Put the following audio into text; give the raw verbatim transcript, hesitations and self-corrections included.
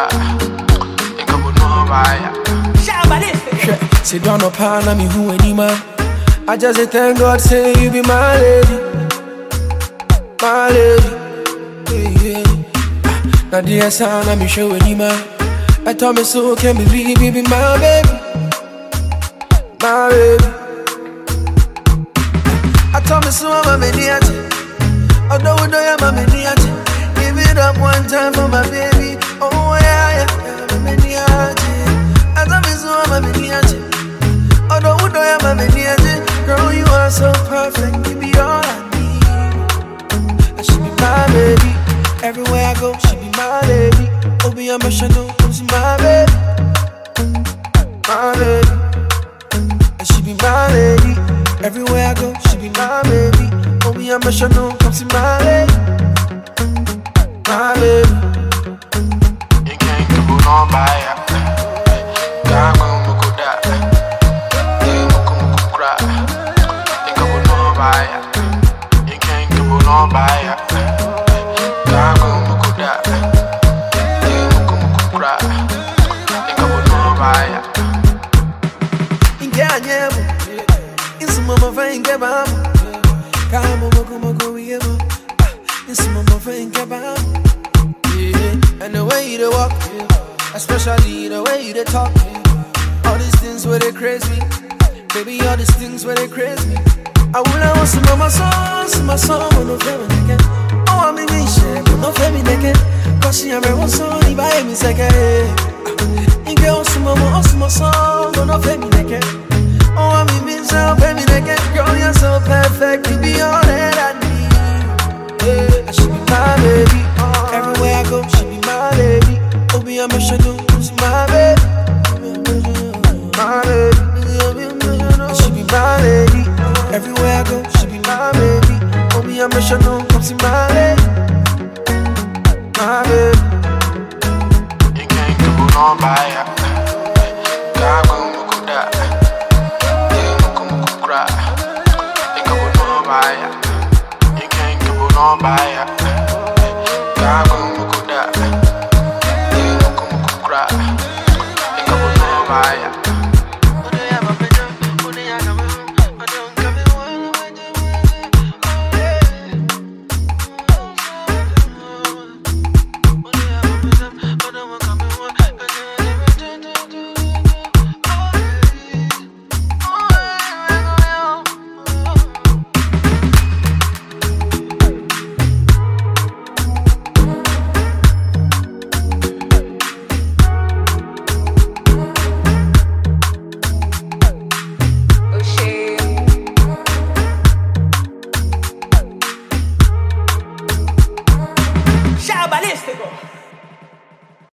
cry. Think I would know why. Sit down up and me who any man. I just say thank God say you be my lady, my lady. Yeah, yeah. Now dear son, I'm show any man. I told me so can't believe you be my baby, my baby. I told me so I'm a maniac. Although we don't have a maniac. Give it up one time for my baby. Oh yeah, yeah, yeah, I'm a maniac. I told me so I'm a maniac. Although we don't have a maniac. Girl, you are so perfect. You be all I need. And she be my baby. Everywhere I go, she be my lady. Oh, be a missionary, she my baby, my baby. And she be my lady. Everywhere I go, she be my baby. Oh, be a missionary, she my lady, my baby. You can't go no by ya. Gago muko da, you muko muko cry. You can't go no by ya. You can't go no by ya. Gago muko da, you muko muko cry. You can't go no by ya. Inge anyemo, insu mama fa inge bamu. Kamo moko moko yemo, insu mama fa inge bamu. Yeah, and the way you walk, especially the way you talk. All these things where they crazy me, baby. All these things where they crazy me. I will have some of my songs, my song, no family again. Oh, I'm in shit, but no family again. Cause she am a son, if I am a second. You get some of my song, no family again. Oh, I'm in so family again. Girl, you're so perfect, you be all that I need. Yeah, she be my baby. Everywhere I go, she be my lady. Oh, be a mission, she's my baby. My baby. She be my lady. Everywhere I go, she be my baby. Oh, be a mission, she's my lady. My baby. You can't go no by ya.